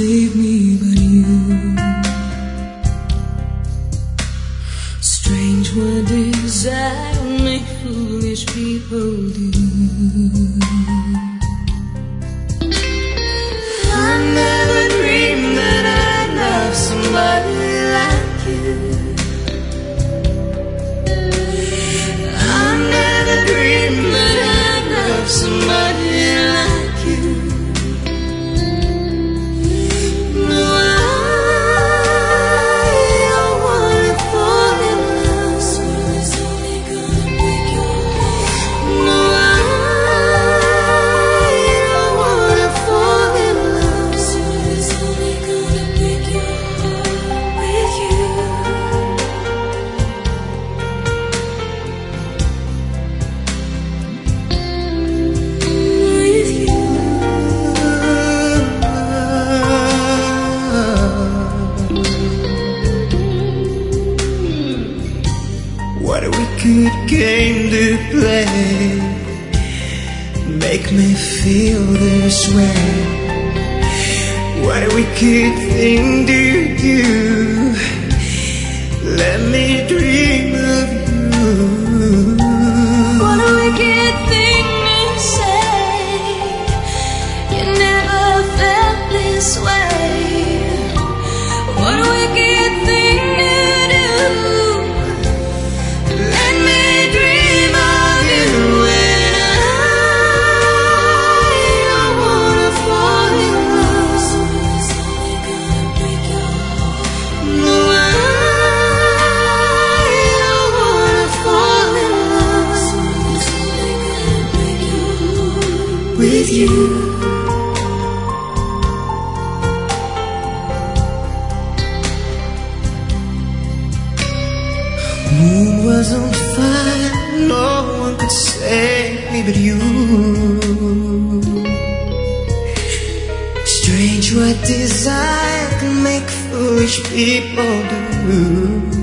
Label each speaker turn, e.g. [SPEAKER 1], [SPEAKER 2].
[SPEAKER 1] save me but you. Strange what desire make foolish people do. I never dreamed that I'd love somebody like you. I never dreamed that I'd love somebody like you. No, I don't wanna fall in love, so it's only gonna break your heart. No, I don't wanna fall in love, so it's only gonna break your heart with you. With you. What a wicked game to play, make me feel this way. What a wicked thing to do, let me dream of you. What a wicked thing to say, you never felt this way. What a wicked thing to do, let me dream of you. And I don't wanna fall in love, so it's only gonna break your heart. No, I don't wanna fall in love, so it's only gonna break your heart with you. Moon was on fire, no one could save me but you. Strange what desire can make foolish people do.